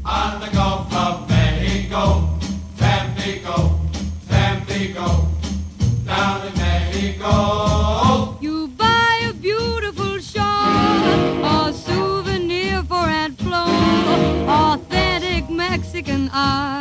on the Gulf of Mexico. Tampico, Tampico, down in Mexico. You buy a beautiful shawl, a souvenir for Aunt Flo, authentic Mexican art.